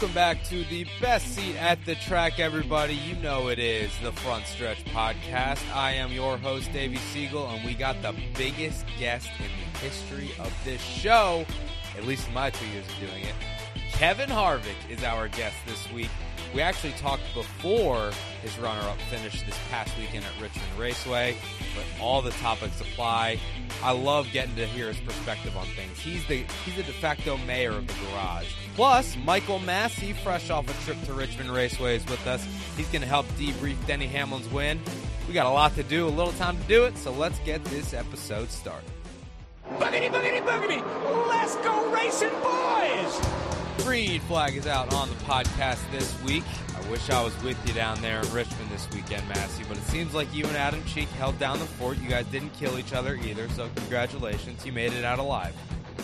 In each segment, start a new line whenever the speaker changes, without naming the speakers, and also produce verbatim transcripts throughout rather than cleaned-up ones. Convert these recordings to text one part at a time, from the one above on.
Welcome back to the best seat at the track, everybody. You know it is the Front Stretch Podcast. I am your host, Davey Siegel, and we got the biggest guest in the history of this show, at least in my two years of doing it. Kevin Harvick is our guest this week. We actually talked before his runner-up finish this past weekend at Richmond Raceway, but all the topics apply. I love getting to hear his perspective on things. He's the he's the de facto mayor of the garage. Plus, Michael Massey, fresh off a trip to Richmond Raceway, is with us. He's going to help debrief Denny Hamlin's win. We got a lot to do, a little time to do it, so let's get this episode started.
Boogity, boogity, boogity! Let's go racing, boys!
Green flag is out on the podcast this week. I wish I was with you down there in Richmond this weekend, Massey, but it seems like you and Adam Cheek held down the fort. You guys didn't kill each other either, so congratulations. You made it out alive.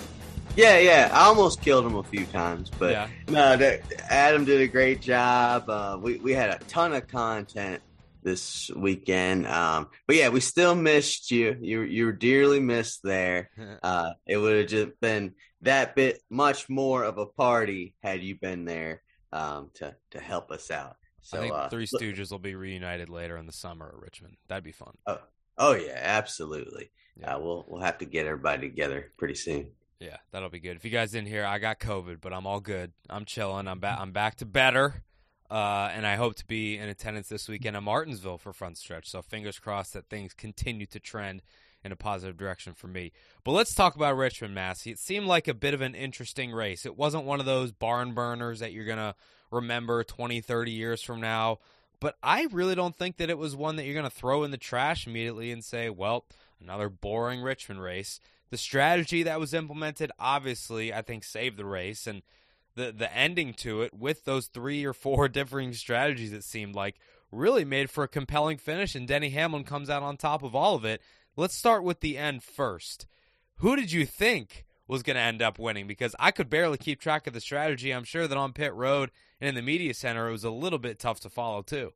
Yeah, yeah. I almost killed him a few times, but
yeah.
no, that, Adam did a great job. Uh, we, we had a ton of content this weekend. Um, but yeah, we still missed you. You, you were dearly missed there. Uh, it would have just been that bit much more of a party had you been there um, to, to help us out. So
I think
uh,
Three Stooges will be reunited later in the summer at Richmond. That'd be fun.
Oh, oh yeah, absolutely.
Yeah.
Uh, we'll we'll have to get everybody together pretty soon.
Yeah, that'll be good. If you guys didn't hear, I got COVID, but I'm all good. I'm chilling. I'm back. I'm back to better, uh, and I hope to be in attendance this weekend at Martinsville for Front Stretch. So fingers crossed that things continue to trend in a positive direction for me. But let's talk about Richmond, Massey. It seemed like a bit of an interesting race. It wasn't one of those barn burners that you're going to remember twenty, thirty years from now. But I really don't think that it was one that you're going to throw in the trash immediately and say, well, another boring Richmond race. The strategy that was implemented, obviously, I think saved the race. And the, the ending to it with those three or four differing strategies, it seemed like, really made for a compelling finish. And Denny Hamlin comes out on top of all of it. Let's start with the end first. Who did you think was going to end up winning? Because I could barely keep track of the strategy. I'm sure that on pit road and in the media center, it was a little bit tough to follow, too.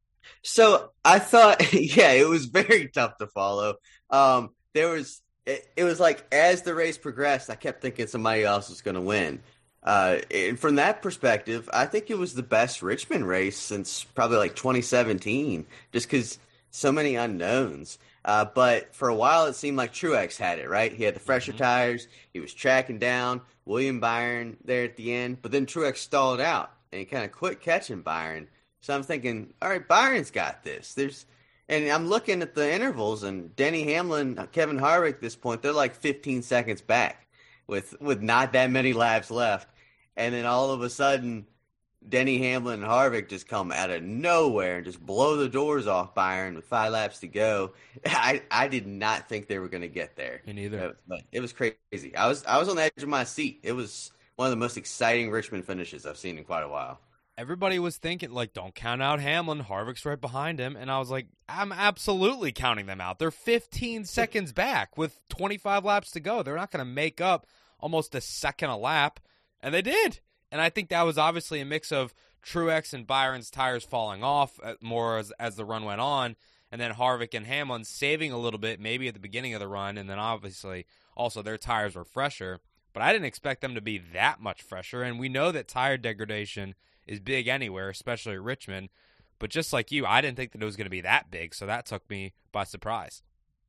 So I thought, yeah, it was very tough to follow. Um, there was, it, it was like as the race progressed, I kept thinking somebody else was going to win. Uh, and from that perspective, I think it was the best Richmond race since probably like twenty seventeen, just because so many unknowns. Uh, but for a while, it seemed like Truex had it, right? He had the fresher mm-hmm. tires. He was tracking down William Byron there at the end. But then Truex stalled out, and he kind of quit catching Byron. So I'm thinking, all right, Byron's got this. There's, and I'm looking at the intervals, and Denny Hamlin, Kevin Harvick at this point, they're like fifteen seconds back with, with not that many laps left. And then all of a sudden, Denny Hamlin and Harvick just come out of nowhere and just blow the doors off Byron with five laps to go. I, I did not think they were going to get there.
Me neither.
But it was crazy. I was I was on the edge of my seat. It was one of the most exciting Richmond finishes I've seen in quite a while.
Everybody was thinking, like, don't count out Hamlin. Harvick's right behind him. And I was like, I'm absolutely counting them out. They're fifteen seconds back with twenty-five laps to go. They're not going to make up almost a second a lap. And they did. And I think that was obviously a mix of Truex and Byron's tires falling off more as, as the run went on, and then Harvick and Hamlin saving a little bit maybe at the beginning of the run, and then obviously also their tires were fresher. But I didn't expect them to be that much fresher, and we know that tire degradation is big anywhere, especially at Richmond. But just like you, I didn't think that it was going to be that big, so that took me by surprise.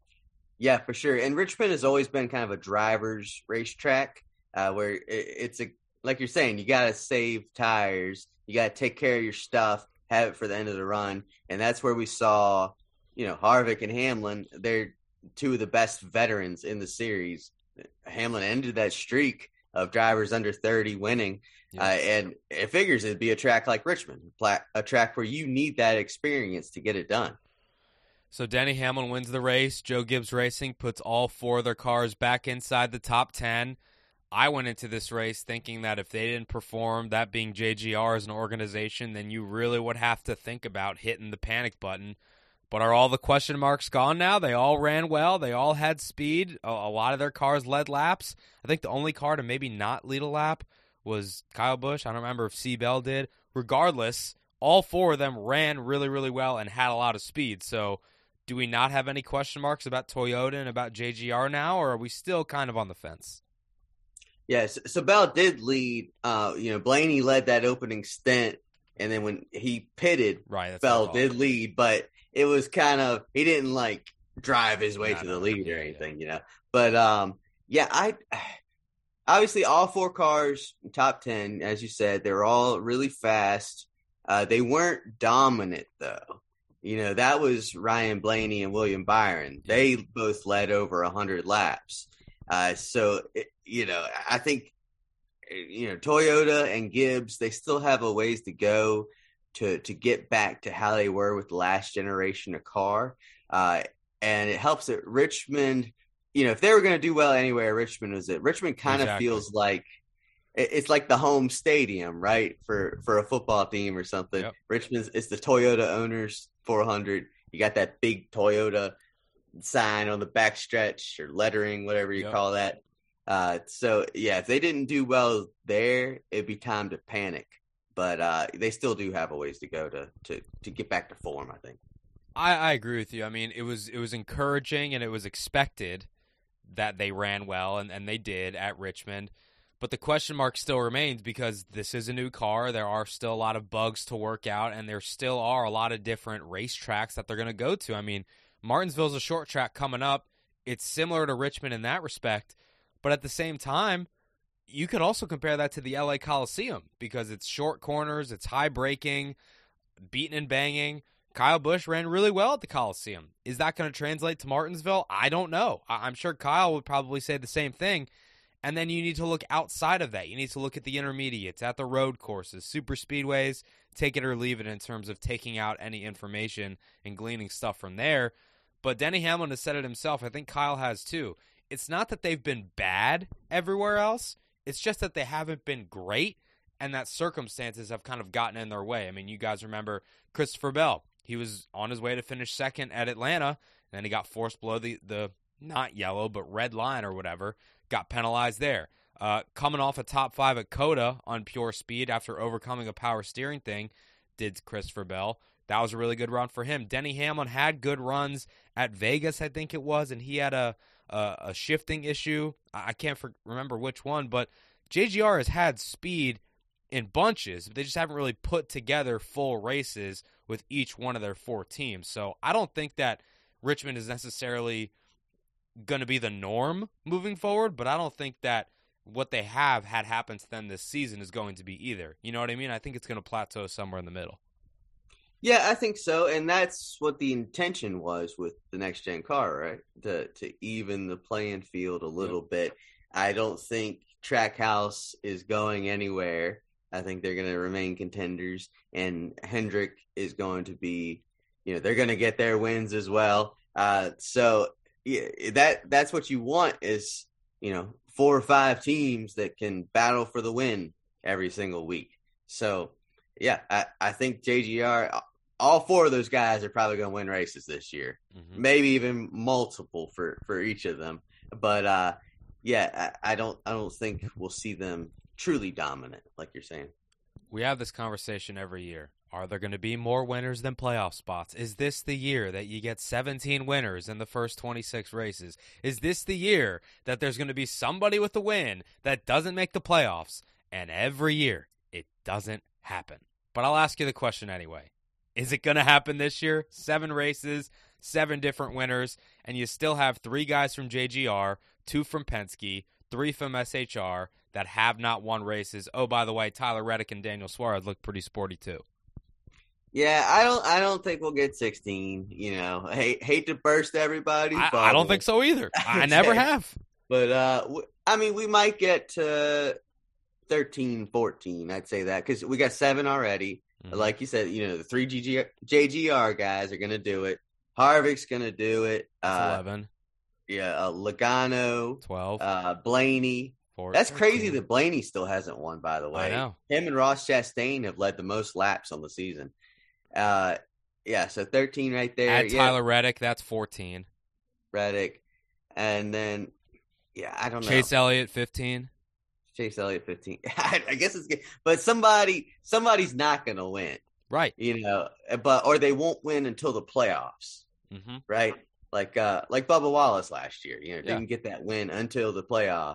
Yeah, for sure. And Richmond has always been kind of a driver's racetrack uh, where it, it's a like you're saying, you got to save tires. You got to take care of your stuff, have it for the end of the run. And that's where we saw, you know, Harvick and Hamlin. They're two of the best veterans in the series. Hamlin ended that streak of drivers under thirty winning. Yes. Uh, and it figures it'd be a track like Richmond, a track where you need that experience to get it done.
So Denny Hamlin wins the race. Joe Gibbs Racing puts all four of their cars back inside the top ten. I went into this race thinking that if they didn't perform, that being J G R as an organization, then you really would have to think about hitting the panic button. But are all the question marks gone now? They all ran well. They all had speed. A, a lot of their cars led laps. I think the only car to maybe not lead a lap was Kyle Busch. I don't remember if Seabell did. Regardless, all four of them ran really, really well and had a lot of speed. So do we not have any question marks about Toyota and about J G R now, or are we still kind of on the fence?
Yes, so Bell did lead. Uh, you know, Blaney led that opening stint, and then when he pitted,
Right, that's
Bell
my
did
fault.
lead, but it was kind of he didn't like drive his way
No,
to
no,
the
no.
lead
Yeah,
or
yeah.
anything, you know. But um, yeah, I obviously all four cars top ten, as you said, they were all really fast. Uh, they weren't dominant though. You know, that was Ryan Blaney and William Byron.
Yeah.
They both led over one hundred laps. Uh, so, it, you know, I think, you know, Toyota and Gibbs, they still have a ways to go to to get back to how they were with the last generation of car. Uh, and it helps that Richmond, you know, if they were going to do well anywhere, Richmond was it. Richmond kind of
Exactly.
feels like it's like the home stadium, right? For for a football team or something.
Yep.
Richmond's it's the Toyota Owners four hundred. You got that big Toyota sign on the back stretch or lettering, whatever you
Yep.
call that. Uh, so yeah, if they didn't do well there, it'd be time to panic. But uh, they still do have a ways to go to to to get back to form, I think.
I, I agree with you. I mean, it was it was encouraging and it was expected that they ran well, and, and they did at Richmond. But the question mark still remains because this is a new car. There are still a lot of bugs to work out, and there still are a lot of different racetracks that they're going to go to. I mean, Martinsville's a short track coming up. It's similar to Richmond in that respect. But at the same time, you could also compare that to the L A Coliseum because it's short corners, it's high braking, beating and banging. Kyle Busch ran really well at the Coliseum. Is that going to translate to Martinsville? I don't know. I- I'm sure Kyle would probably say the same thing. And then you need to look outside of that. You need to look at the intermediates, at the road courses, super speedways, take it or leave it in terms of taking out any information and gleaning stuff from there. But Denny Hamlin has said it himself. I think Kyle has too. It's not that they've been bad everywhere else. It's just that they haven't been great and that circumstances have kind of gotten in their way. I mean, you guys remember Christopher Bell. He was on his way to finish second at Atlanta, and then he got forced below the, the not yellow, but red line or whatever. Got penalized there. Uh, coming off a top five at Coda on pure speed after overcoming a power steering thing, did Christopher Bell. That was a really good run for him. Denny Hamlin had good runs at Vegas, I think it was, and he had a a, a shifting issue. I can't for, remember which one, but J G R has had speed in bunches. But they just haven't really put together full races with each one of their four teams. So I don't think that Richmond is necessarily going to be the norm moving forward, but I don't think that what they have had happen to them this season is going to be either. You know what I mean? I think it's going to plateau somewhere in the middle.
Yeah, I think so, and that's what the intention was with the next gen car, right? To to even the playing field a little yep. bit. I don't think Trackhouse is going anywhere. I think they're going to remain contenders, and Hendrick is going to be, you know, they're going to get their wins as well. Uh, so yeah, that that's what you want is, you know, four or five teams that can battle for the win every single week. So, yeah, I, I think J G R, all four of those guys are probably going to win races this year, mm-hmm. maybe even multiple for, for each of them. But uh, yeah, I, I don't I don't think we'll see them truly dominant, like you're saying.
We have this conversation every year. Are there going to be more winners than playoff spots? Is this the year that you get seventeen winners in the first twenty-six races? Is this the year that there's going to be somebody with a win that doesn't make the playoffs? And every year, it doesn't happen. But I'll ask you the question anyway. Is it going to happen this year? Seven races, seven different winners, and you still have three guys from J G R, two from Penske, three from S H R that have not won races. Oh, by the way, Tyler Reddick and Daniel Suarez look pretty sporty too.
Yeah, I don't. I don't think we'll get sixteen. You know, hate hate to burst everybody.
I, I don't think so either. I never have.
But uh, I mean, we might get to thirteen, fourteen. I'd say that because we got seven already. Mm-hmm. Like you said, you know, the three G G, J G R guys are going to do it. Harvick's going to do it. Uh,
Eleven.
Yeah, uh, Logano.
Twelve.
Uh, Blaney.
fourteen.
That's crazy that Blaney still hasn't won. By the way,
I know.
Him and Ross Chastain have led the most laps on the season. Uh, yeah, so thirteen right there.
Add
yeah.
Tyler Reddick, that's fourteen.
Reddick, and then yeah, I don't know.
Chase Elliott, fifteen.
Chase Elliott, fifteen. I, I guess it's good, but somebody, somebody's not going to win,
right?
You know, but or they won't win until the playoffs,
mm-hmm.
right? Like uh, like Bubba Wallace last year, you know,
yeah.
didn't get that win until the playoffs.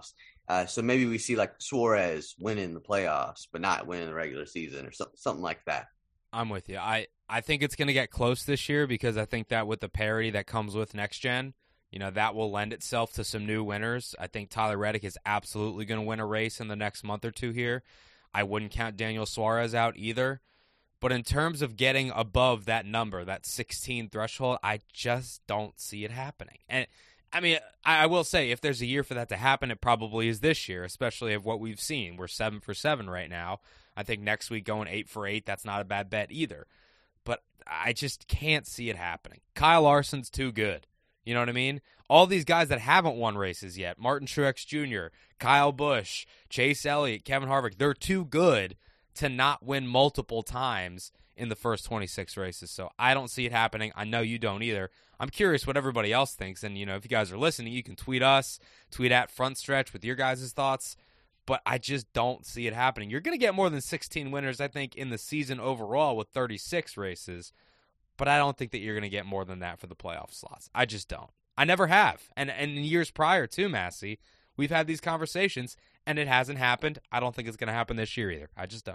Uh, so maybe we see like Suarez winning the playoffs, but not winning the regular season or something, something like that.
I'm with you. I, I think it's going to get close this year because I think that with the parity that comes with next gen, you know, that will lend itself to some new winners. I think Tyler Reddick is absolutely going to win a race in the next month or two here. I wouldn't count Daniel Suarez out either. But in terms of getting above that number, that sixteen threshold, I just don't see it happening. And I mean, I, I will say, if there's a year for that to happen, it probably is this year, especially of what we've seen. We're seven for seven right now. I think next week going eight for eight, that's not a bad bet either. But I just can't see it happening. Kyle Larson's too good. You know what I mean? All these guys that haven't won races yet, Martin Truex Junior, Kyle Busch, Chase Elliott, Kevin Harvick, they're too good to not win multiple times in the first twenty-six races. So I don't see it happening. I know you don't either. I'm curious what everybody else thinks. And, you know, if you guys are listening, you can tweet us, tweet at Front Stretch with your guys' thoughts. But I just don't see it happening. You're going to get more than sixteen winners, I think, in the season overall with thirty-six races. But I don't think that you're going to get more than that for the playoff slots. I just don't. I never have. And, and in years prior to Massey, we've had these conversations, and it hasn't happened. I don't think it's going to happen this year either. I just don't.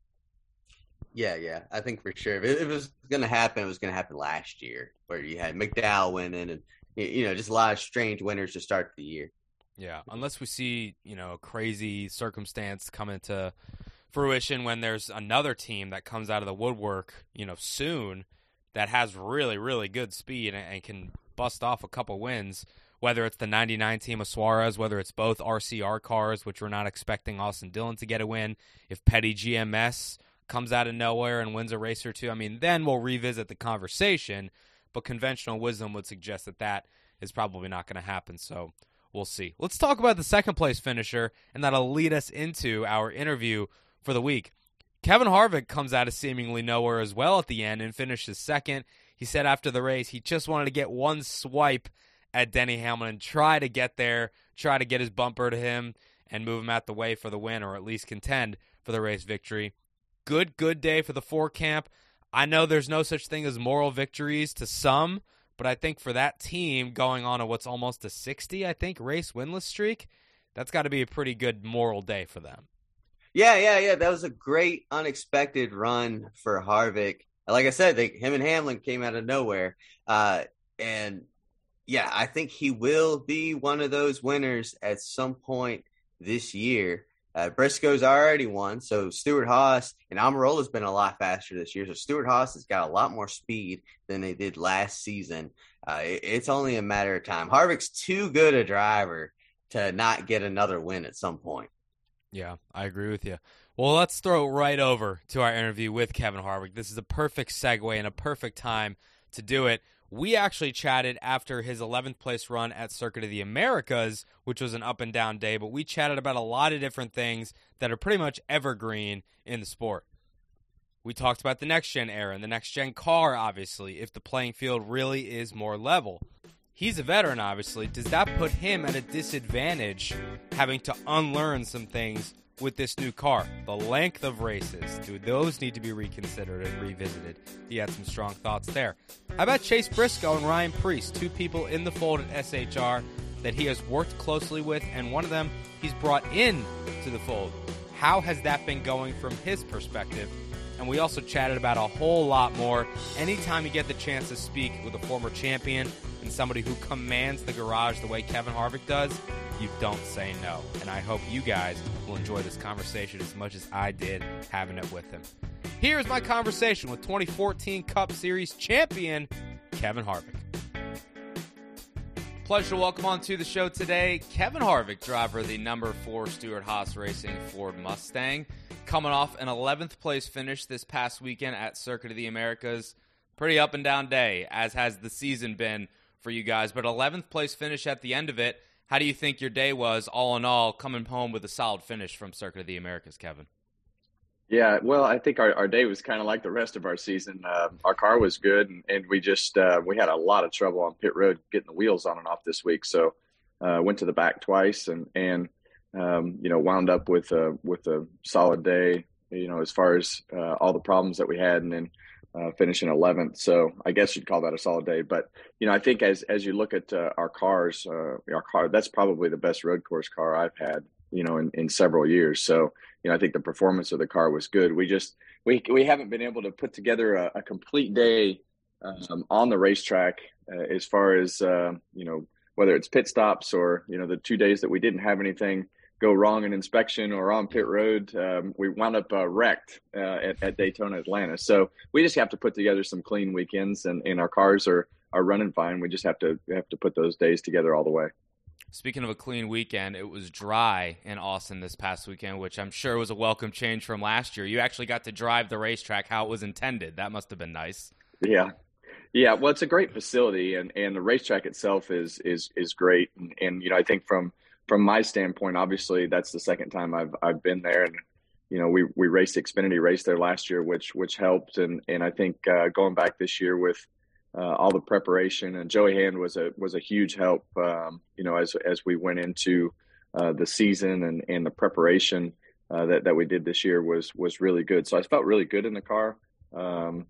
Yeah, yeah, I think for sure. If it, if it was going to happen, it was going to happen last year, where you had McDowell winning and, you know, just a lot of strange winners to start the year.
Yeah, unless we see, you know, a crazy circumstance come into fruition when there's another team that comes out of the woodwork, you know, soon that has really, really good speed and, and can bust off a couple wins, whether it's the ninety-nine team of Suarez, whether it's both R C R cars, which we're not expecting Austin Dillon to get a win, if Petty G M S comes out of nowhere and wins a race or two, I mean, then we'll revisit the conversation, but conventional wisdom would suggest that that is probably not going to happen, so we'll see. Let's talk about the second-place finisher, and that'll lead us into our interview for the week. Kevin Harvick comes out of seemingly nowhere as well at the end and finishes second. He said after the race he just wanted to get one swipe at Denny Hamlin, try to get there, try to get his bumper to him, and move him out the way for the win, or at least contend for the race victory. Good, good day for the four camp. I know there's no such thing as moral victories to some, but I think for that team going on a what's almost a sixty, I think, race winless streak, that's got to be a pretty good moral day for them.
Yeah, yeah, yeah. That was a great unexpected run for Harvick. Like I said, they, him and Hamlin came out of nowhere. Uh, and, yeah, I think he will be one of those winners at some point this year. Uh, Briscoe's already won, so Stewart-Haas and Almirola's been a lot faster this year. So Stewart-Haas has got a lot more speed than they did last season. Uh, it, it's only a matter of time. Harvick's too good a driver to not get another win at some point.
Yeah, I agree with you. Well, let's throw it right over to our interview with Kevin Harvick. This is a perfect segue and a perfect time to do it. We actually chatted after his eleventh place run at Circuit of the Americas, which was an up and down day, but we chatted about a lot of different things that are pretty much evergreen in the sport. We talked about the next-gen era and the next-gen car, obviously, if the playing field really is more level. He's a veteran, obviously. Does that put him at a disadvantage having to unlearn some things with this new car? The length of races, do those need to be reconsidered and revisited? He had some strong thoughts there. How about Chase Briscoe and Ryan Preece, two people in the fold at S H R that he has worked closely with, and one of them he's brought in to the fold. How has that been going from his perspective? And we also chatted about a whole lot more. Anytime you get the chance to speak with a former champion and somebody who commands the garage the way Kevin Harvick does, you don't say no. And I hope you guys will enjoy this conversation as much as I did having it with him. Here's my conversation with twenty fourteen Cup Series champion, Kevin Harvick. Pleasure to welcome on to the show today, Kevin Harvick, driver of the number four Stewart-Haas Racing Ford Mustang, coming off an eleventh place finish this past weekend at Circuit of the Americas. Pretty up and down day, as has the season been for you guys, but eleventh place finish at the end of it. How do you think your day was, all in all, coming home with a solid finish from Circuit of the Americas, Kevin?
Yeah, well, I think our, our day was kind of like the rest of our season. Uh, our car was good, and, and we just uh, we had a lot of trouble on pit road getting the wheels on and off this week. So uh, went to the back twice, and and um, you know wound up with a with a solid day. You know, as far as uh, all the problems that we had, and then uh, finishing eleventh. So I guess you'd call that a solid day. But, you know, I think as as you look at uh, our cars, uh, our car, that's probably the best road course car I've had, you know, in, in several years. So, you know, I think the performance of the car was good. We just, we, we haven't been able to put together a, a complete day um, on the racetrack uh, as far as, uh, you know, whether it's pit stops or, you know, the two days that we didn't have anything go wrong in inspection or on pit road, um, we wound up uh, wrecked uh, at, at Daytona, Atlanta. So we just have to put together some clean weekends, and, and our cars are, are running fine. We just have to have to put those days together all the way.
Speaking of a clean weekend, it was dry in Austin this past weekend, which I'm sure was a welcome change from last year. You actually got to drive the racetrack how it was intended. That must have been nice.
Yeah. Yeah, well, it's a great facility, and, and the racetrack itself is is is great. And, and you know, I think from from my standpoint, obviously, that's the second time I've I've been there, and you know, we we raced Xfinity race there last year, which which helped, and and I think uh, going back this year with uh, all the preparation, and Joey Hand was a was a huge help, um, you know, as as we went into uh, the season, and and the preparation uh, that that we did this year was was really good. So I felt really good in the car. Um,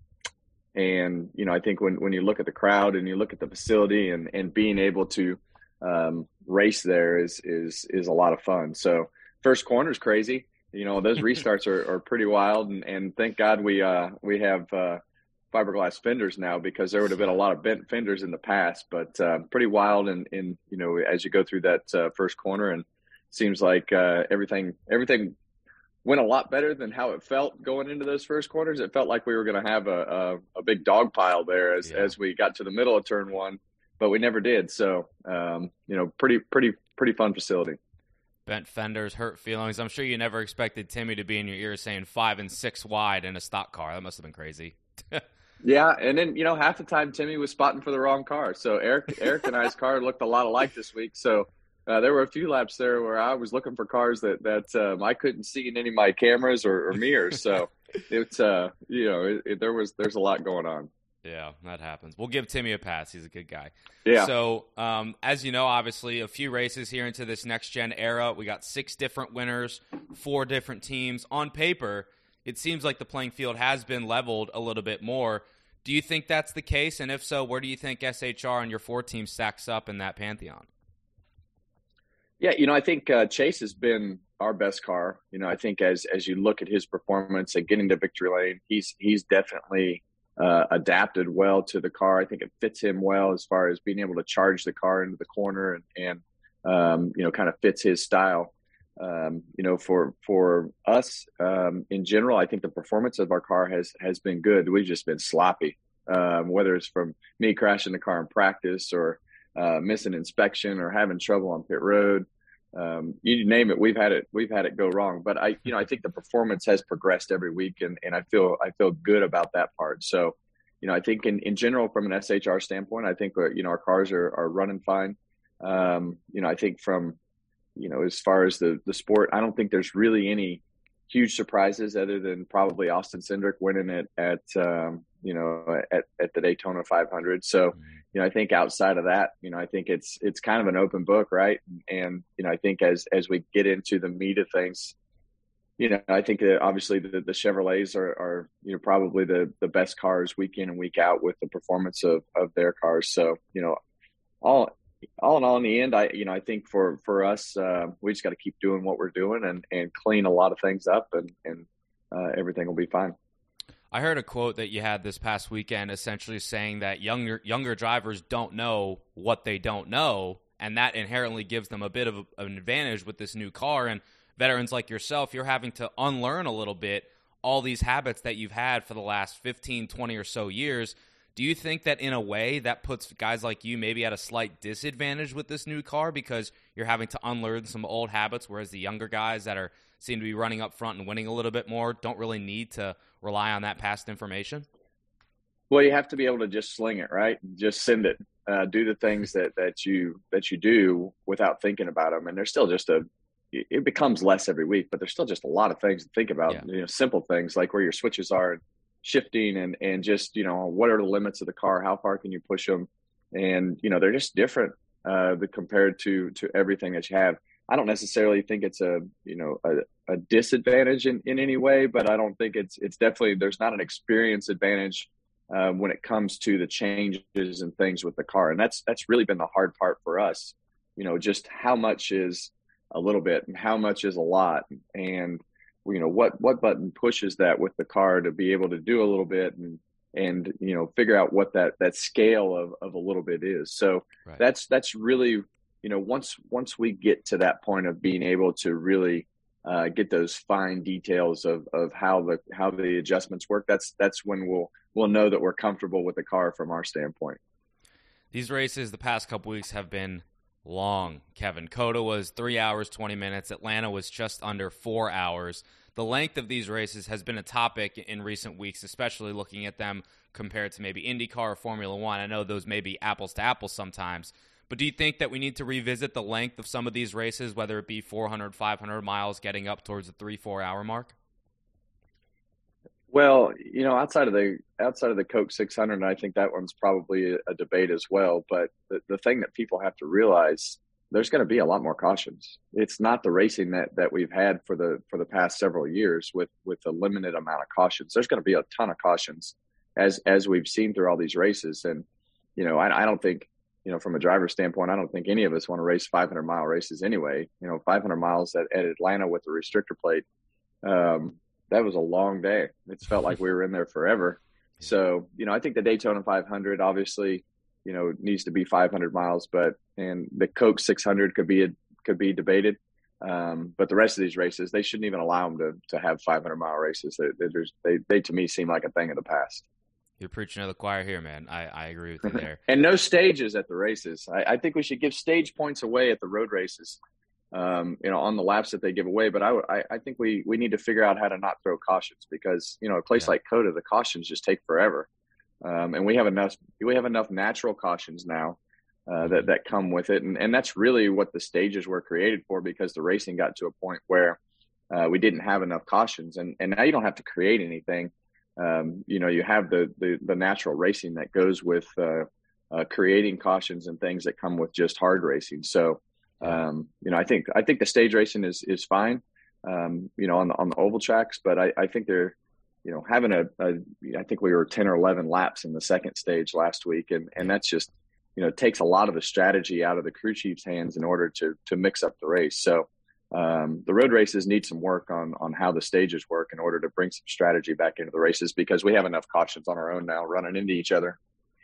And, you know, I think when, when you look at the crowd and you look at the facility, and, and being able to um, race there is, is, is a lot of fun. So first corner is crazy. You know, those restarts are, are pretty wild. And, and thank God we, uh, we have uh, fiberglass fenders now, because there would have been a lot of bent fenders in the past, but uh, pretty wild. And, and, you know, as you go through that uh, first corner, and seems like uh, everything, everything, went a lot better than how it felt going into those first corners. It felt like we were going to have a, a, a big dog pile there as, yeah. as we got to the middle of turn one, but we never did. So, um, you know, pretty, pretty, pretty fun facility.
Bent fenders, hurt feelings. I'm sure you never expected Timmy to be in your ear saying five and six wide in a stock car. That must have been crazy.
Yeah. And then, you know, half the time Timmy was spotting for the wrong car. So Eric, Eric and I's car looked a lot alike this week. So, Uh, there were a few laps there where I was looking for cars that that um, I couldn't see in any of my cameras or, or mirrors. So it's uh, you know, it, it, there was there's a lot going on.
Yeah, that happens. We'll give Timmy a pass. He's a good guy.
Yeah.
So um, as you know, obviously, a few races here into this next gen era. We got six different winners, four different teams. On paper, it seems like the playing field has been leveled a little bit more. Do you think that's the case? And if so, where do you think S H R and your four teams stacks up in that pantheon?
Yeah, you know, I think uh, Chase has been our best car. You know, I think as as you look at his performance and getting to victory lane, he's he's definitely uh, adapted well to the car. I think it fits him well as far as being able to charge the car into the corner, and, and um, you know, kind of fits his style. Um, you know, for for us um, in general, I think the performance of our car has has been good. We've just been sloppy, um, whether it's from me crashing the car in practice, or Uh, missing inspection, or having trouble on pit road. Um, you name it, we've had it. We've had it go wrong. But I, you know, I think the performance has progressed every week, and, and I feel I feel good about that part. So, you know, I think in, in general, from an S H R standpoint, I think uh, you know, our cars are are running fine. Um, you know, I think from you know, as far as the the sport, I don't think there's really any huge surprises other than probably Austin Cindric winning it at um, you know at, at the Daytona five hundred. So. You know, I think outside of that, you know, I think it's it's kind of an open book, right? And you know, I think as as we get into the meat of things, you know, I think that obviously the, the Chevrolets are, are you know probably the the best cars week in and week out with the performance of of their cars. So you know, all all in all, in the end, I you know I think for for us, uh, we just got to keep doing what we're doing, and and clean a lot of things up, and and uh, everything will be fine.
I heard a quote that you had this past weekend essentially saying that younger younger drivers don't know what they don't know, and that inherently gives them a bit of a, an advantage with this new car. And veterans like yourself, you're having to unlearn a little bit all these habits that you've had for the last fifteen, twenty or so years. Do you think that in a way that puts guys like you maybe at a slight disadvantage with this new car, because you're having to unlearn some old habits, whereas the younger guys that are seem to be running up front and winning a little bit more don't really need to rely on that past information?
Well, you have to be able to just sling it, right? Just send it. Uh, do the things that, that you that you do without thinking about them. And there's still just a – it becomes less every week, but there's still just a lot of things to think about, yeah. You know, simple things like where your switches are, and shifting, and, and just, you know, what are the limits of the car? How far can you push them? And, you know, they're just different uh, compared to to everything that you have. I don't necessarily think it's a, you know, a, a disadvantage in, in any way, but I don't think it's, it's definitely, there's not an experience advantage uh, when it comes to the changes and things with the car. And that's that's really been the hard part for us. You know, just how much is a little bit and how much is a lot, and you know what what button pushes that with the car to be able to do a little bit and and you know figure out what that that scale of of a little bit is. So
right.
that's that's really, you know once once we get to that point of being able to really uh, get those fine details of of how the how the adjustments work, that's that's when we'll we'll know that we're comfortable with the car from our standpoint.
These races the past couple weeks have been long, Kevin. COTA was three hours, twenty minutes. Atlanta was just under four hours. The length of these races has been a topic in recent weeks, especially looking at them compared to maybe IndyCar or Formula One. I know those may be apples to apples sometimes, but do you think that we need to revisit the length of some of these races, whether it be four hundred, five hundred miles, getting up towards the three, four hour mark?
Well, you know, outside of the outside of the Coke six hundred, I think that one's probably a, a debate as well. But the, the thing that people have to realize, there's going to be a lot more cautions. It's not the racing that, that we've had for the for the past several years with with a limited amount of cautions. There's going to be a ton of cautions as as we've seen through all these races. And you know, I, I don't think, you know, from a driver's standpoint, I don't think any of us want to race five hundred mile races anyway. You know, five hundred miles at, at Atlanta with the restrictor plate. Um, that was a long day. It's felt like we were in there forever. So, you know, I think the Daytona five hundred obviously, you know, needs to be five hundred miles, but, and the Coke six hundred could be, a, could be debated. Um, but the rest of these races, they shouldn't even allow them to, to have five hundred mile races. They, they, they, to me, seem like a thing of the past.
You're preaching to the choir here, man. I, I agree with you there.
And no stages at the races. I, I think we should give stage points away at the road races. Um, you know, on the laps that they give away. But I, I, I think we, we need to figure out how to not throw cautions because, you know, a place yeah. like COTA, the cautions just take forever. Um, and we have enough, we have enough natural cautions now uh, that, that come with it. And, and that's really what the stages were created for, because the racing got to a point where uh, we didn't have enough cautions. And, and now you don't have to create anything. Um, you know, you have the, the, the natural racing that goes with uh, uh, creating cautions and things that come with just hard racing. So, Um, you know, I think I think the stage racing is is fine, um, you know, on the on the oval tracks. But I, I think they're, you know, having a, a I think we were ten or eleven laps in the second stage last week, and and that's just, you know, takes a lot of the strategy out of the crew chief's hands in order to to mix up the race. So um, the road races need some work on on how the stages work in order to bring some strategy back into the races, because we have enough cautions on our own now running into each other.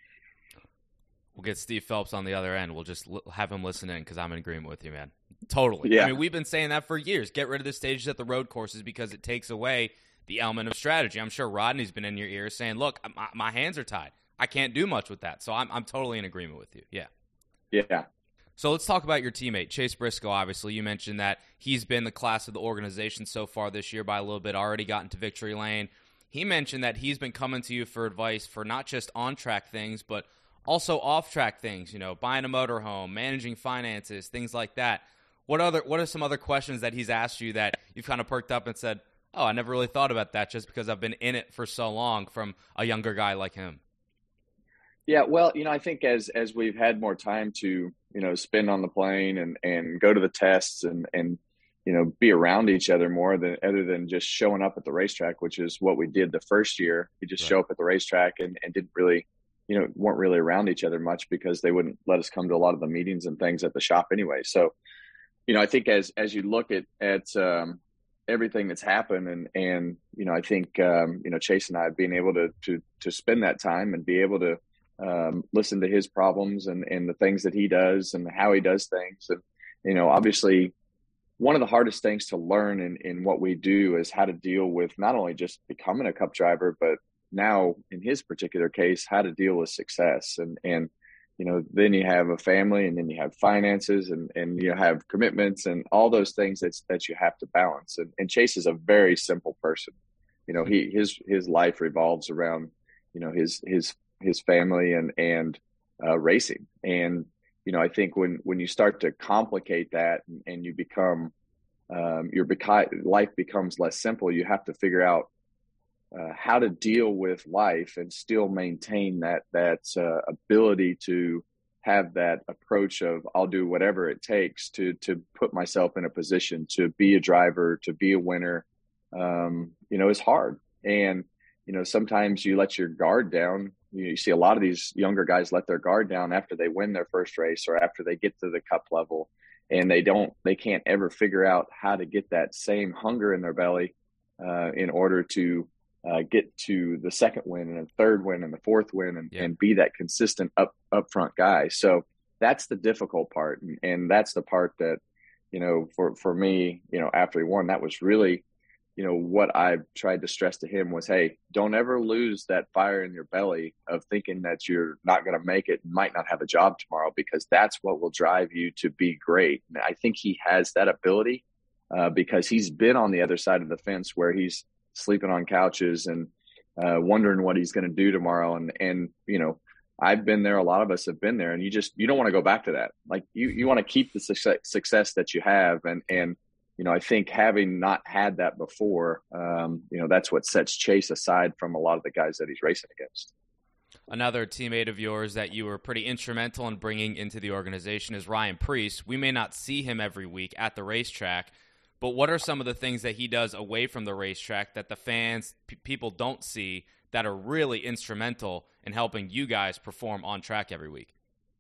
We'll get Steve Phelps on the other end. We'll just l- have him listen in because I'm in agreement with you, man. Totally.
Yeah.
I mean, we've been saying that for years. Get rid of the stages at the road courses because it takes away the element of strategy. I'm sure Rodney's been in your ear saying, look, my, my hands are tied. I can't do much with that. So I'm I'm totally in agreement with you. Yeah.
Yeah.
So let's talk about your teammate, Chase Briscoe, obviously. You mentioned that he's been the class of the organization so far this year by a little bit, already gotten to victory lane. He mentioned that he's been coming to you for advice for not just on-track things, but also off-track things, you know, buying a motorhome, managing finances, things like that. What other? What are some other questions that he's asked you that you've kind of perked up and said, oh, I never really thought about that just because I've been in it for so long from a younger guy like him?
Yeah, well, you know, I think as as we've had more time to, you know, spend on the plane and, and go to the tests and, and, you know, be around each other more than other than just showing up at the racetrack, which is what we did the first year. We just right. show up at the racetrack and, and didn't really you know, weren't really around each other much because they wouldn't let us come to a lot of the meetings and things at the shop anyway. So, you know, I think as, as you look at, at, um, everything that's happened and, and, you know, I think, um, you know, Chase and I being able to, to, to spend that time and be able to, um, listen to his problems and, and the things that he does and how he does things. And, you know, obviously one of the hardest things to learn in, in what we do is how to deal with not only just becoming a Cup driver, but now in his particular case, how to deal with success. And, and, you know, then you have a family and then you have finances and, and you have commitments and all those things that's, that you have to balance. And, and Chase is a very simple person. You know, he, his, his life revolves around, you know, his, his, his family and, and, uh, racing. And, you know, I think when, when you start to complicate that and, and you become, um, your beca- life becomes less simple, you have to figure out, Uh, how to deal with life and still maintain that that uh, ability to have that approach of I'll do whatever it takes to to put myself in a position to be a driver, to be a winner. Um, you know, it's hard. And you know, sometimes you let your guard down. You, you see a lot of these younger guys let their guard down after they win their first race or after they get to the cup level, and they don't, they can't ever figure out how to get that same hunger in their belly uh, in order to uh, get to the second win and a third win and the fourth win and,
yeah.
and be that consistent up upfront guy. So that's the difficult part, and, and that's the part that, you know, for for me, you know, after he won, that was really, you know, what I tried to stress to him was, hey, don't ever lose that fire in your belly of thinking that you're not going to make it and might not have a job tomorrow, because that's what will drive you to be great. And I think he has that ability uh, because he's been on the other side of the fence where he's sleeping on couches and uh, wondering what he's going to do tomorrow. And, and, you know, I've been there. A lot of us have been there, and you just, you don't want to go back to that. Like you, you want to keep the success, success that you have. And, and, you know, I think having not had that before, um, you know, that's what sets Chase aside from a lot of the guys that he's racing against.
Another teammate of yours that you were pretty instrumental in bringing into the organization is Ryan Preece. We may not see him every week at the racetrack, but what are some of the things that he does away from the racetrack that the fans, p- people don't see that are really instrumental in helping you guys perform on track every week?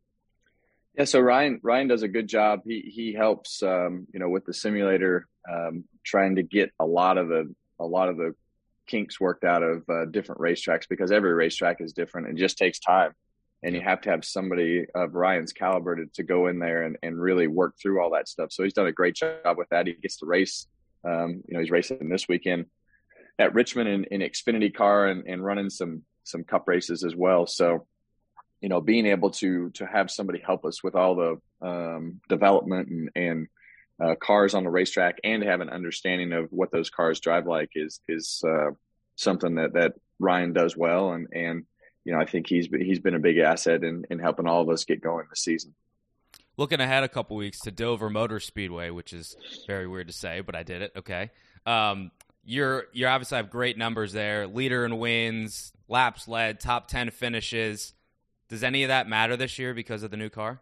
Yeah, so Ryan Ryan does a good job. He he helps, um, you know, with the simulator, um, trying to get a lot of the a lot of the kinks worked out of uh, different racetracks, because every racetrack is different. It just takes time, and you have to have somebody of Ryan's caliber to, to go in there and, and really work through all that stuff. So he's done a great job with that. He gets to race. Um, you know, he's racing this weekend at Richmond in, in Xfinity car and, and running some some cup races as well. So, you know, being able to to have somebody help us with all the um, development and, and uh, cars on the racetrack, and have an understanding of what those cars drive like is is uh, something that, that Ryan does well. And, and you know, I think he's he's been a big asset in, in helping all of us get going this season.
Looking ahead a couple weeks to Dover Motor Speedway, which is very weird to say, but I did it. Okay. Um, you're you're obviously have great numbers there, leader in wins, laps led, top ten finishes. Does any of that matter this year because of the new car?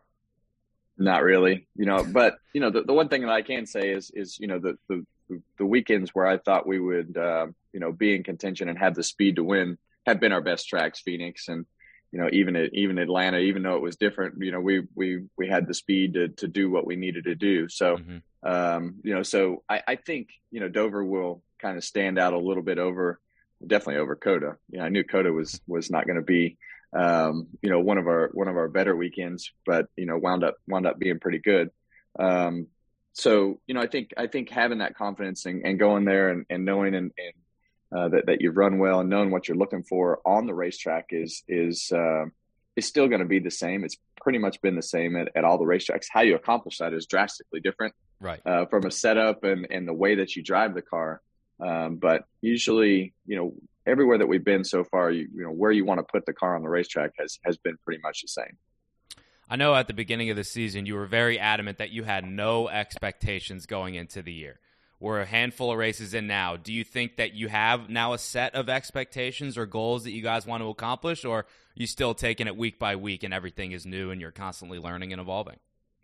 Not really, you know, but, you know, the, the one thing that I can say is, is, you know, the, the, the weekends where I thought we would, uh, you know, be in contention and have the speed to win have been our best tracks, Phoenix. And, you know, even at, even Atlanta, even though it was different, you know, we, we, we had the speed to, to do what we needed to do. So, mm-hmm. um, you know, so I, I think, you know, Dover will kind of stand out a little bit over, definitely over COTA. You know, I knew COTA was, was not going to be, um, you know, one of our, one of our better weekends, but, you know, wound up, wound up being pretty good. Um, so, you know, I think, I think having that confidence and, and going there and, and knowing and, and uh, that, that you've run well and knowing what you're looking for on the racetrack is, is, uh, is still going to be the same. It's pretty much been the same at, at all the racetracks. How you accomplish that is drastically different,
right?
Uh, from a setup and, and the way that you drive the car. Um, but usually, you know, everywhere that we've been so far, you, you know, where you want to put the car on the racetrack has, has been pretty much the same.
I know at the beginning of the season, you were very adamant that you had no expectations going into the year. We're a handful of races in now. Do you think that you have now a set of expectations or goals that you guys want to accomplish, or are you still taking it week by week and everything is new and you're constantly learning and evolving?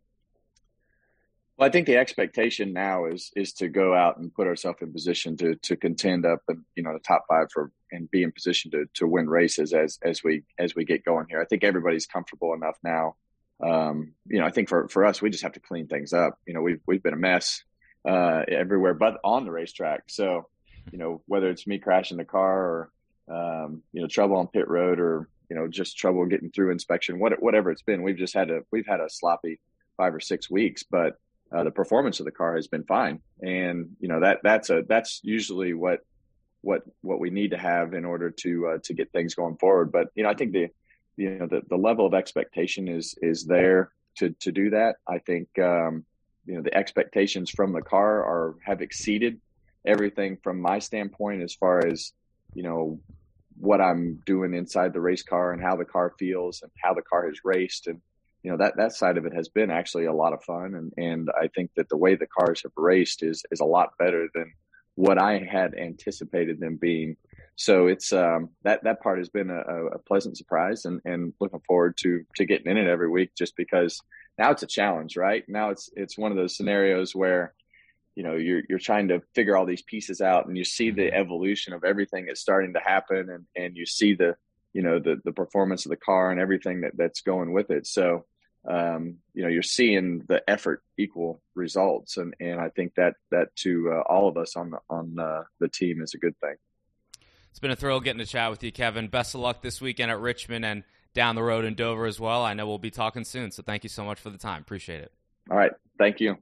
Well, I think the expectation now is is to go out and put ourselves in position to to contend up and, you know, the top five for and be in position to to win races as as we as we get going here. I think everybody's comfortable enough now. Um, you know, I think for, for us, we just have to clean things up. You know, we've we've been a mess uh, everywhere but on the racetrack. So, you know, whether it's me crashing the car or um, you know, trouble on pit road or, you know, just trouble getting through inspection, what, whatever it's been, we've just had a we've had a sloppy five or six weeks, but Uh, the performance of the car has been fine. And, you know, that that's a, that's usually what, what, what we need to have in order to, uh, to get things going forward. But, you know, I think the, you know, the, the level of expectation is, is there to, to do that. I think, um, you know, the expectations from the car are, have exceeded everything from my standpoint, as far as, you know, what I'm doing inside the race car and how the car feels and how the car has raced. And, you know, that, that side of it has been actually a lot of fun. And, and I think that the way the cars have raced is, is a lot better than what I had anticipated them being. So it's, um, that, that part has been a, a pleasant surprise, and, and looking forward to, to getting in it every week, just because now it's a challenge, right? Now it's, it's one of those scenarios where, you know, you're you're trying to figure all these pieces out, and you see the evolution of everything that's starting to happen, and and you see the you know the the performance of the car and everything that that's going with it. So um, you know, you're seeing the effort equal results, and and I think that that to uh, all of us on the on uh, the team is a good thing.
It's been a thrill getting to chat with you, Kevin. Best of luck this weekend at Richmond and down the road in Dover as well. I know we'll be talking soon, so thank you so much for the time. Appreciate it.
All right. Thank you.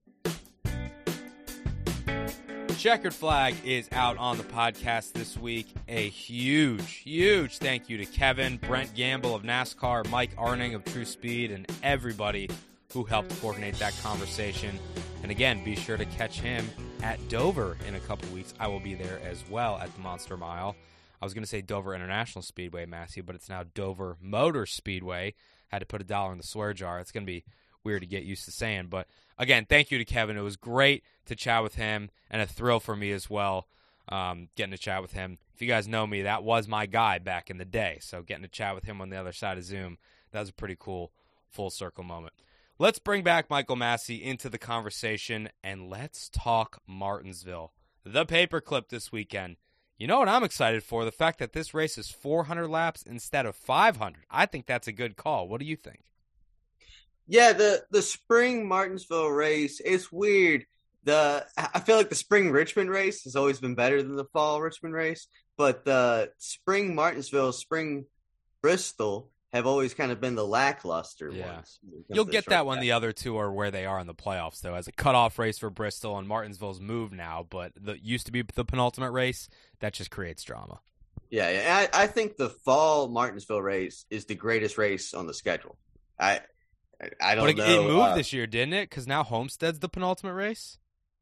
Checkered Flag is out on the podcast this week. A huge, huge thank you to Kevin, Brent Gamble of NASCAR, Mike Arning of True Speed, and everybody who helped coordinate that conversation. And again, be sure to catch him at Dover in a couple weeks. I will be there as well at the Monster Mile. I was going to say Dover International Speedway, Matthew, but it's now Dover Motor Speedway. Had to put a dollar in the swear jar. It's going to be weird to get used to saying. But again, thank you to Kevin. It was great to chat with him and a thrill for me as well, um, getting to chat with him. If you guys know me, that was my guy back in the day. So getting to chat with him on the other side of Zoom, that was a pretty cool full circle moment. Let's bring back Michael Massey into the conversation, and let's talk Martinsville. The paperclip this weekend. You know what I'm excited for? The fact that this race is four hundred laps instead of five hundred. I think that's a good call. What do you think?
Yeah, the, the spring Martinsville race, it's weird. The I feel like the spring Richmond race has always been better than the fall Richmond race, but the spring Martinsville, spring Bristol have always kind of been the lackluster
yeah.
ones.
You'll get that when the other two are where they are in the playoffs, though, as a cutoff race for Bristol, and Martinsville's moved now, but the used to be the penultimate race. That just creates drama.
Yeah, yeah. I, I think the fall Martinsville race is the greatest race on the schedule. I I don't
but it,
know.
it moved
uh,
this year, didn't it? Because now Homestead's the penultimate race.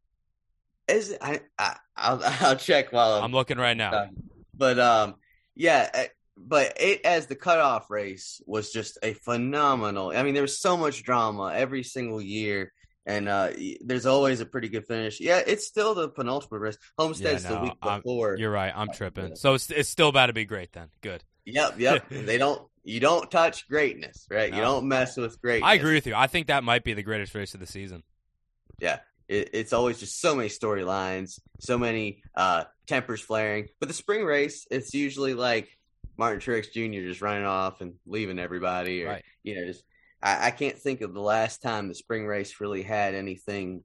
Is it, I, I I'll I'll check while I'm,
I'm looking right now.
Uh, but um, yeah. But it as the cutoff race was just a phenomenal. I mean, there was so much drama every single year, and uh, there's always a pretty good finish. Yeah, it's still the penultimate race. Homestead's
yeah, no,
the week
I'm,
before.
You're right. I'm tripping. So it's it's still about to be great then. Good.
Yep, yep. They don't. You don't touch greatness, right? No. You don't mess with greatness.
I agree with you. I think that might be the greatest race of the season.
Yeah. It, it's always just so many storylines, so many uh, tempers flaring. But the spring race, it's usually like Martin Truex Junior just running off and leaving everybody, or
right.
you know, just I, I can't think of the last time the spring race really had anything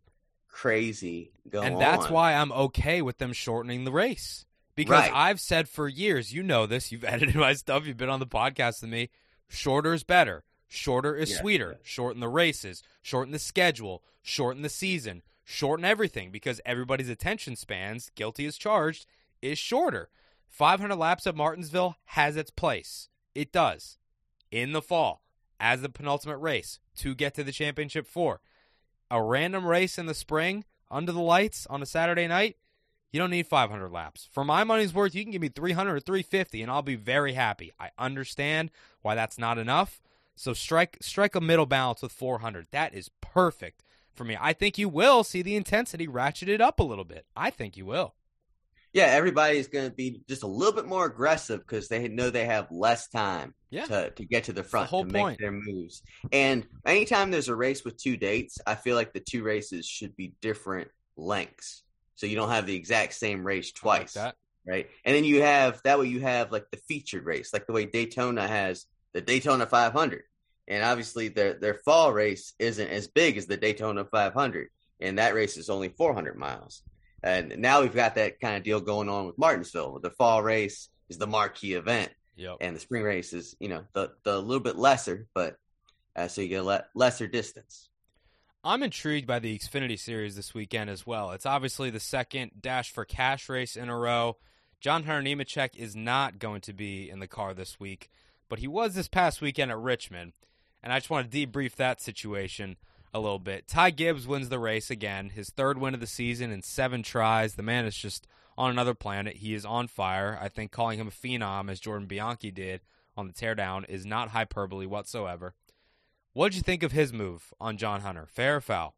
crazy going on.
And that's
on.
why I'm okay with them shortening the race. Because
right.
I've said for years, you know this, you've edited my stuff, you've been on the podcast with me, shorter is better. Shorter is
yeah.
sweeter. Shorten the races, shorten the schedule, shorten the season, shorten everything, because everybody's attention spans, guilty as charged, is shorter. five hundred laps at Martinsville has its place. It does. In the fall, as the penultimate race to get to the championship four. A random race in the spring, under the lights on a Saturday night, you don't need five hundred laps. For my money's worth, you can give me three hundred or three fifty, and I'll be very happy. I understand why that's not enough. So strike strike a middle balance with four hundred. That is perfect for me. I think you will see the intensity ratcheted up a little bit. I think you will.
Yeah, everybody's going to be just a little bit more aggressive because they know they have less time
yeah.
to, to get to the front,
the whole
to
point.
make their moves. And anytime there's a race with two dates, I feel like the two races should be different lengths. So you don't have the exact same race twice,
like that.
Right? And then you have, that way you have like the featured race, like the way Daytona has the Daytona five hundred. And obviously their, their fall race isn't as big as the Daytona five hundred. And that race is only four hundred miles. And now we've got that kind of deal going on with Martinsville. The fall race is the marquee event.
Yep.
And the spring race is, you know, the, the little bit lesser, but uh, so you get a le- lesser distance.
I'm intrigued by the Xfinity Series this weekend as well. It's obviously the second Dash for Cash race in a row. John Hunter Nemechek is not going to be in the car this week, but he was this past weekend at Richmond, and I just want to debrief that situation a little bit. Ty Gibbs wins the race again, his third win of the season in seven tries. The man is just on another planet. He is on fire. I think calling him a phenom, as Jordan Bianchi did on the teardown, is not hyperbole whatsoever. What did you think of his move on John Hunter? Fair or foul?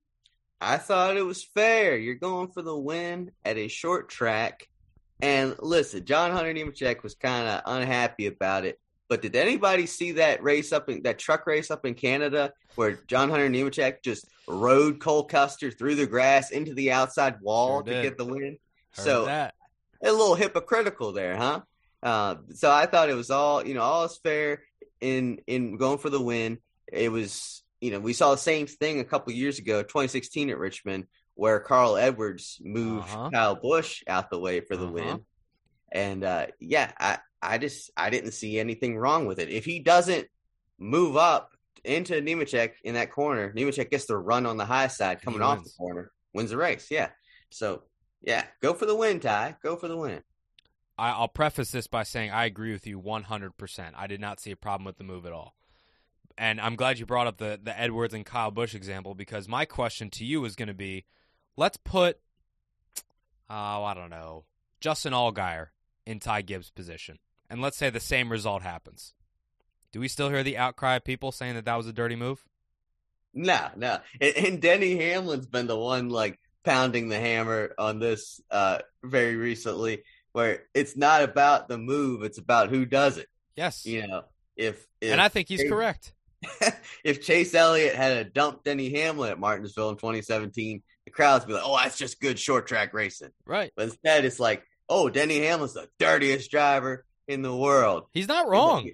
I thought it was fair. You're going for the win at a short track. And listen, John Hunter Nemechek was kind of unhappy about it, But did anybody see that race up in that truck race up in Canada where John Hunter Nemechek just rode Cole Custer through the grass into the outside wall
Sure
to
did.
get the win?
Heard
so
that.
a little hypocritical there, huh? Uh, so I thought it was all, you know, all is fair in in going for the win. It was, you know, we saw the same thing a couple years ago, twenty sixteen at Richmond, where Carl Edwards moved
Uh-huh.
Kyle Busch out the way for the
Uh-huh.
win. And uh, yeah, I, I just I didn't see anything wrong with it. If he doesn't move up into Nemechek in that corner, Nemechek gets the run on the high side coming
He
off
wins.
the corner, wins the race. Yeah. So yeah, go for the win, Ty. Go for the win.
I, I'll preface this by saying I agree with you one hundred percent. I did not see a problem with the move at all. And I'm glad you brought up the, the Edwards and Kyle Busch example, because my question to you is going to be, let's put, oh, I don't know, Justin Allgaier in Ty Gibbs' position. And let's say the same result happens. Do we still hear the outcry of people saying that that was a dirty move?
No, no. And, and Denny Hamlin's been the one like pounding the hammer on this uh, very recently, where it's not about the move, it's about who does it.
Yes.
You know, if, if
and I think he's
Chase,
correct.
if Chase Elliott had dumped Denny Hamlin at Martinsville in twenty seventeen, the crowds would be like, "Oh, that's just good short track racing."
Right.
But instead, it's like, "Oh, Denny Hamlin's the dirtiest driver in the world."
He's not wrong.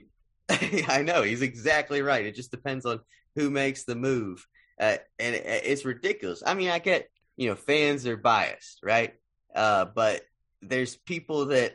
I know, he's exactly right. It just depends on who makes the move, uh, and it, it's ridiculous. I mean, I get, you know, fans are biased, right? Uh, but there's people that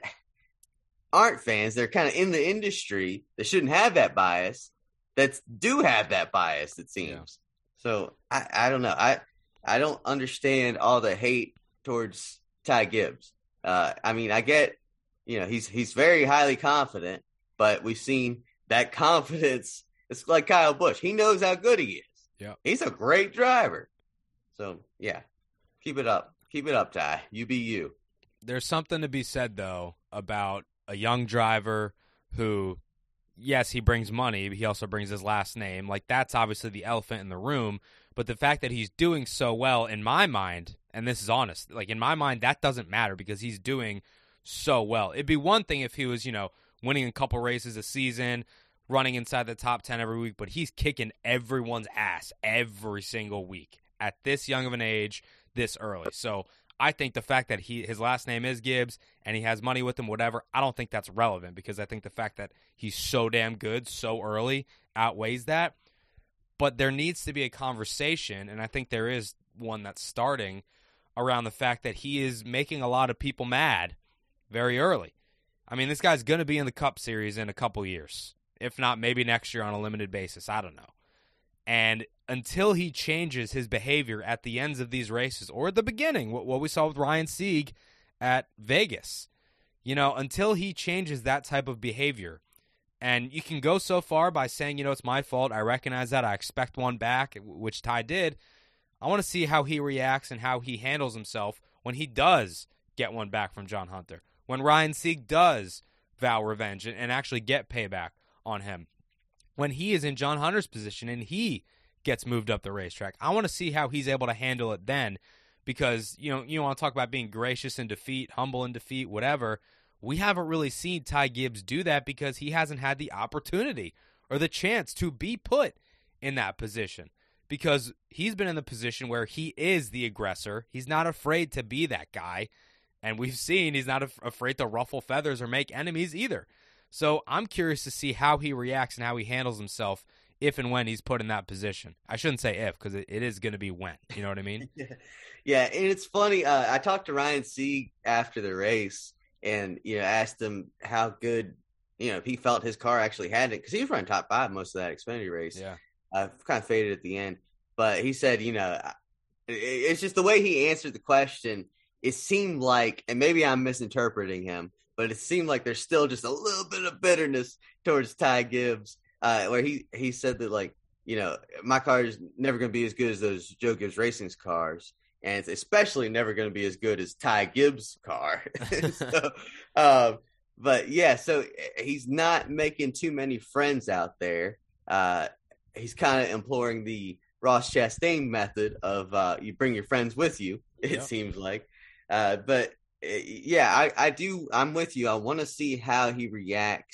aren't fans. They're kind of in the industry that shouldn't have that bias. That do have that bias, it seems.
Yeah.
So I, I don't know. I I don't understand all the hate towards Ty Gibbs. Uh, I mean, I get, you know, he's he's very highly confident, but we've seen that confidence. It's like Kyle Busch. He knows how good he is.
Yeah,
he's a great driver. So yeah, keep it up. Keep it up, Ty. You be you.
There's something to be said, though, about a young driver who, yes, he brings money, but he also brings his last name. Like, that's obviously the elephant in the room. But the fact that he's doing so well, in my mind, and this is honest, like, in my mind, that doesn't matter because he's doing so well. It'd be one thing if he was, you know, winning a couple races a season, running inside the top ten every week, but he's kicking everyone's ass every single week at this young of an age, this early. So I think the fact that he his last name is Gibbs and he has money with him, whatever, I don't think that's relevant because I think the fact that he's so damn good so early outweighs that. But there needs to be a conversation, and I think there is one that's starting around the fact that he is making a lot of people mad very early. I mean, this guy's going to be in the Cup Series in a couple years. If not, maybe next year on a limited basis. I don't know. And until he changes his behavior at the ends of these races, or at the beginning, what we saw with Ryan Sieg at Vegas, you know, until he changes that type of behavior, and you can go so far by saying, you know, it's my fault, I recognize that, I expect one back, which Ty did. I want to see how he reacts and how he handles himself when he does get one back from John Hunter, when Ryan Sieg does vow revenge and actually get payback on him, when he is in John Hunter's position and he gets moved up the racetrack. I want to see how he's able to handle it then, because, you know, you want to talk about being gracious in defeat, humble in defeat, whatever. We haven't really seen Ty Gibbs do that because he hasn't had the opportunity or the chance to be put in that position, because he's been in the position where he is the aggressor. He's not afraid to be that guy, and we've seen he's not af- afraid to ruffle feathers or make enemies either. So I'm curious to see how he reacts and how he handles himself if and when he's put in that position. I shouldn't say if, because it, it is going to be when. You know what I mean?
yeah. yeah, and it's funny. Uh, I talked to Ryan Sieg after the race and, you know, asked him how good, you know, if he felt his car actually had it, because he was running top five most of that Xfinity race.
Yeah.
Uh, kind of faded at the end. But he said, you know, it, it's just the way he answered the question. It seemed like, and maybe I'm misinterpreting him, but it seemed like there's still just a little bit of bitterness towards Ty Gibbs, uh, where he, he said that, like, you know, my car is never going to be as good as those Joe Gibbs Racing's cars, and it's especially never going to be as good as Ty Gibbs' car. so, um, but, yeah, so he's not making too many friends out there. Uh, he's kind of employing the Ross Chastain method of uh, you bring your friends with you, it
yep.
seems like. Uh, but, yeah, I, I do. I'm with you. I want to see how he reacts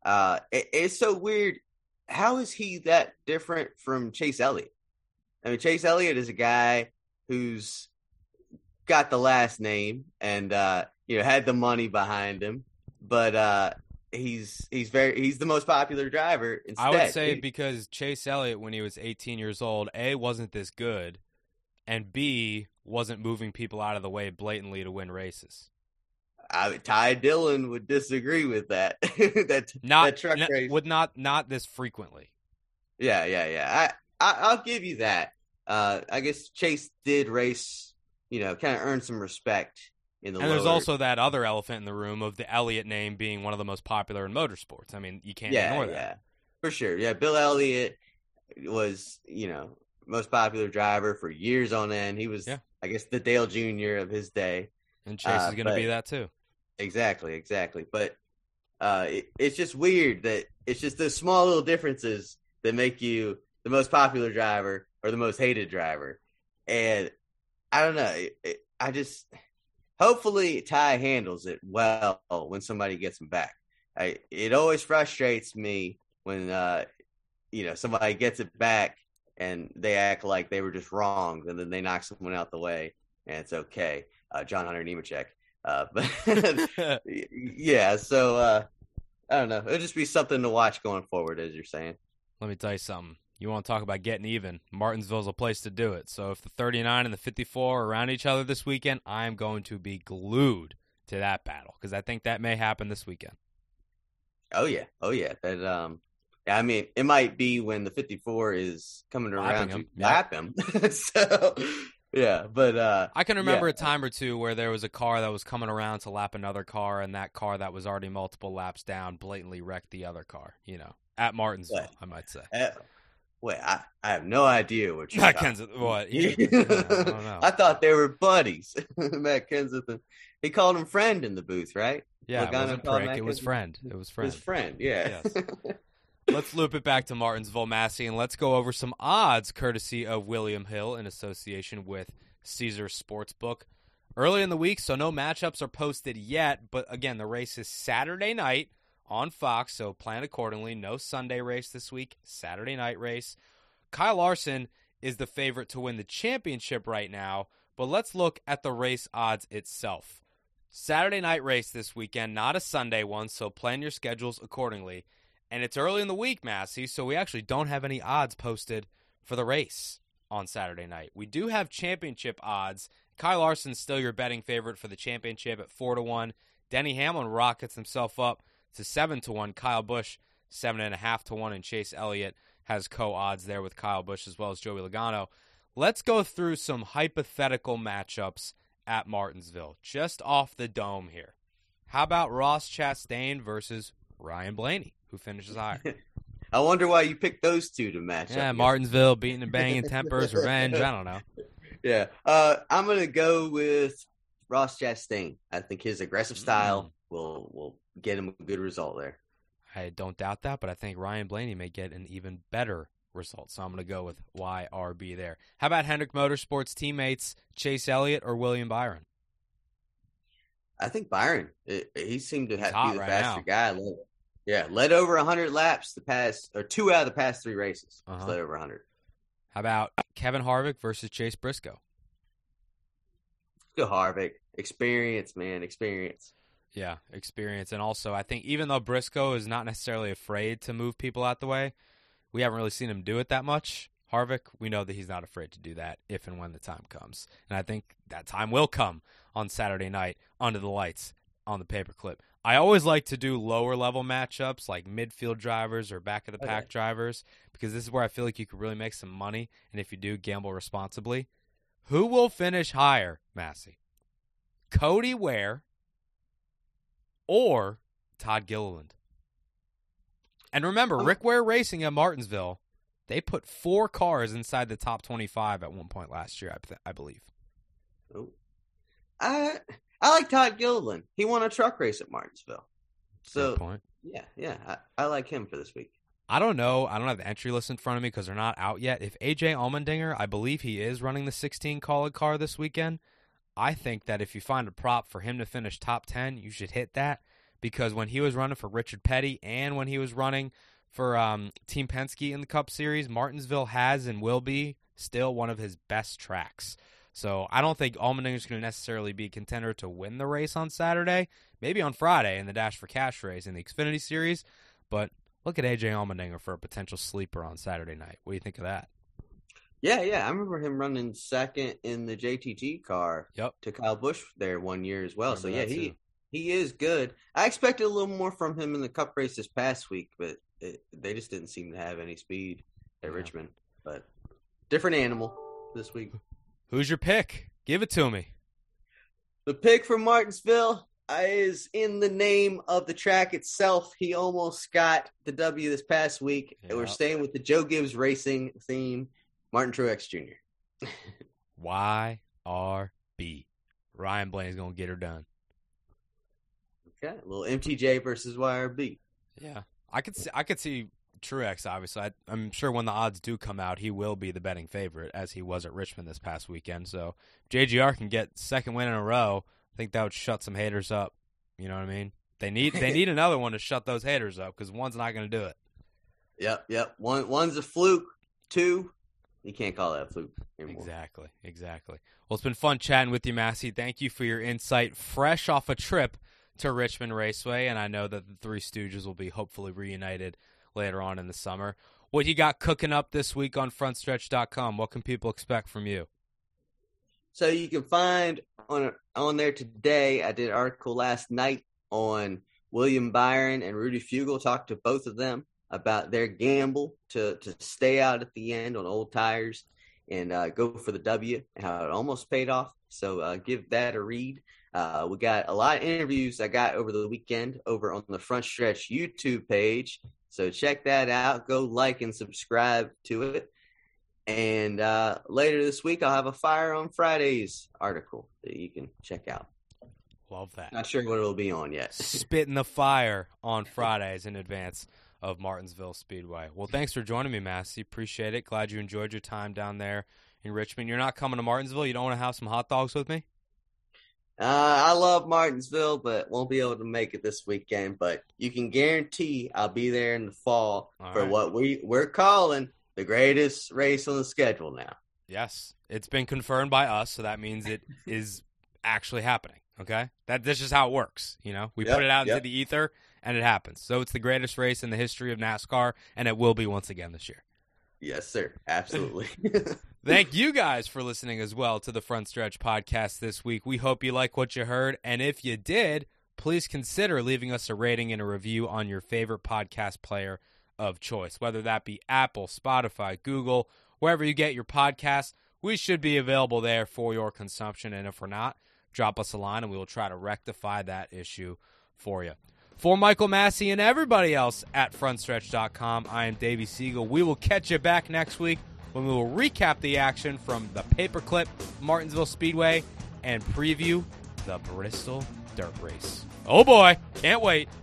Uh, it, it's so weird. How is he that different from Chase Elliott? I mean, Chase Elliott is a guy who's got the last name and uh, you know had the money behind him, but uh, he's he's very he's the most popular driver. Instead,
I would say
he,
because Chase Elliott, when he was eighteen years old, A, wasn't this good, and B, wasn't moving people out of the way blatantly to win races.
I, Ty Dillon would disagree with that. that
Not
that truck
n-
race
would not not this frequently.
Yeah, yeah, yeah. I, I I'll give you that. Uh, I guess Chase did race, you know, kind of earn some respect in the.
And
lower...
there's also that other elephant in the room of the Elliott name being one of the most popular in motorsports. I mean, you can't
yeah,
ignore that.
Yeah, for sure. Yeah, Bill Elliott was, you know, most popular driver for years on end. He was,
yeah.
I guess, the Dale Junior of his day.
And Chase
uh,
is going to be that too.
Exactly, exactly. But uh, it, it's just weird that it's just those small little differences that make you the most popular driver or the most hated driver. And I don't know. It, it, I just hopefully Ty handles it well when somebody gets him back. I, it always frustrates me when uh, you know somebody gets it back and they act like they were just wrong, and then they knock someone out the way, and it's okay. Uh, John Hunter Nemechek. Uh, but yeah, so uh, I don't know. It'll just be something to watch going forward, as you're saying.
Let me tell you something. You want to talk about getting even? Martinsville's a place to do it. So if the thirty-nine and the fifty-four are around each other this weekend, I'm going to be glued to that battle because I think that may happen this weekend.
Oh yeah, oh yeah. That um, I mean, it might be when the fifty-four is coming around to lap him. So. Yeah, but uh,
I can remember
yeah.
a time or two where there was a car that was coming around to lap another car, and that car that was already multiple laps down blatantly wrecked the other car, you know, at Martinsville,
what?
I might say.
Uh, wait, I, I have no idea what you're
Matt
talking
Kenseth, what? Yeah,
yeah,
I don't know.
I thought they were buddies. Matt Kenseth, he called him friend in the booth, right?
Yeah,
Logano
it wasn't
called
prick,
Matt
it was
Kenseth?
friend. It was friend.
His friend, yeah.
Yes. Let's loop it back to Martinsville, Massey, and let's go over some odds courtesy of William Hill in association with Caesars Sportsbook. Early in the week, so no matchups are posted yet, but again, the race is Saturday night on Fox, so plan accordingly. No Sunday race this week, Saturday night race. Kyle Larson is the favorite to win the championship right now, but let's look at the race odds itself. Saturday night race this weekend, not a Sunday one, so plan your schedules accordingly. And it's early in the week, Massey, so we actually don't have any odds posted for the race on Saturday night. We do have championship odds. Kyle Larson's still your betting favorite for the championship at four to one. Denny Hamlin rockets himself up to seven to one. Kyle Busch, seven point five to one. And Chase Elliott has co-odds there with Kyle Busch as well as Joey Logano. Let's go through some hypothetical matchups at Martinsville, just off the dome here. How about Ross Chastain versus Ryan Blaney, who finishes higher?
I wonder why you picked those two to match
yeah,
up.
Martinsville, beating and banging, tempers, revenge. I don't know.
Yeah, uh, I'm gonna go with Ross Chastain. I think his aggressive style mm. will will get him a good result there.
I don't doubt that, but I think Ryan Blaney may get an even better result. So I'm going to go with Y R B there. How about Hendrick Motorsports teammates Chase Elliott or William Byron?
I think Byron. It, he seemed to have to be the
right
faster
now.
guy. Led, yeah, led over one hundred laps the past, or two out of the past three races.
Uh-huh.
He's led over one hundred.
How about Kevin Harvick versus Chase Briscoe?
Go Harvick. Experience, man. Experience.
Yeah, experience. And also, I think even though Briscoe is not necessarily afraid to move people out the way, we haven't really seen him do it that much. Harvick, we know that he's not afraid to do that if and when the time comes. And I think that time will come on Saturday night under the lights on the paperclip. I always like to do lower-level matchups like midfield drivers or back-of-the-pack
okay.
drivers because this is where I feel like you could really make some money. And if you do, gamble responsibly. Who will finish higher, Massey? Cody Ware or Todd Gilliland? And remember, Rick Ware Racing at Martinsville, they put four cars inside the top twenty-five at one point last year, I, th- I believe.
Oh. I I like Todd Gilliland. He won a truck race at Martinsville. So,
Good point.
yeah, yeah, I, I like him for this week.
I don't know. I don't have the entry list in front of me because they're not out yet. If A J Allmendinger, I believe he is running the sixteen Kaulig car this weekend. I think that if you find a prop for him to finish top ten, you should hit that because when he was running for Richard Petty and when he was running for um, Team Penske in the Cup Series, Martinsville has and will be still one of his best tracks. So I don't think Allmendinger is going to necessarily be a contender to win the race on Saturday. Maybe on Friday in the Dash for Cash race in the Xfinity Series. But look at A J Allmendinger for a potential sleeper on Saturday night. What do you think of that?
Yeah, yeah. I remember him running second in the J T G car
yep.
to Kyle Busch there one year as well. So, yeah, he
too.
he is good. I expected a little more from him in the Cup race this past week, but it, they just didn't seem to have any speed at yeah. Richmond. But different animal this week.
Who's your pick? Give it to me.
The pick for Martinsville is in the name of the track itself. He almost got the W this past week. Yep. And we're staying with the Joe Gibbs Racing theme. Martin Truex Junior
Y R B. Ryan Blaney's going to get her done.
Okay, a little M T J versus Y R B.
Yeah, I could see, I could see Truex, obviously. I, I'm sure when the odds do come out, he will be the betting favorite, as he was at Richmond this past weekend. So if J G R can get second win in a row, I think that would shut some haters up. You know what I mean? They need they need another one to shut those haters up, because one's not going to do it.
Yep, yep. One One's a fluke. Two, you can't call that a fluke anymore.
Exactly, exactly. Well, it's been fun chatting with you, Massey. Thank you for your insight. Fresh off a trip to Richmond Raceway, and I know that the Three Stooges will be hopefully reunited later on in the summer. What you got cooking up this week on front stretch dot com? What can people expect from you?
So you can find on on there today, I did an article last night on William Byron and Rudy Fugle. Talked to both of them about their gamble to, to stay out at the end on old tires and uh, go for the W, and how it almost paid off. So uh, give that a read. Uh, we got a lot of interviews I got over the weekend over on the Front Stretch YouTube page. So check that out. Go like and subscribe to it. And uh, later this week, I'll have a Fire on Fridays article that you can check out.
Love that.
Not sure what it'll be on yet.
Spitting the fire on Fridays in advance of Martinsville Speedway. Well, thanks for joining me, Massey. Appreciate it. Glad you enjoyed your time down there in Richmond. You're not coming to Martinsville? You don't want to have some hot dogs with me?
Uh, I love Martinsville, but won't be able to make it this weekend. But you can guarantee I'll be there in the fall All for right. what we, we're calling the greatest race on the schedule now.
Yes. It's been confirmed by us, so that means it is actually happening, okay? That That's just how it works, you know? We yep, put it out yep. into the ether, and it happens. So it's the greatest race in the history of NASCAR, and it will be once again this year.
Yes, sir. Absolutely.
Thank you guys for listening as well to the Front Stretch podcast this week. We hope you like what you heard, and if you did, please consider leaving us a rating and a review on your favorite podcast player of choice, whether that be Apple, Spotify, Google, wherever you get your podcasts. We should be available there for your consumption, and if we're not, drop us a line, and we will try to rectify that issue for you. For Michael Massey and everybody else at front stretch dot com, I am Davey Siegel. We will catch you back next week when we will recap the action from the Paperclip Martinsville Speedway and preview the Bristol Dirt Race. Oh boy, can't wait.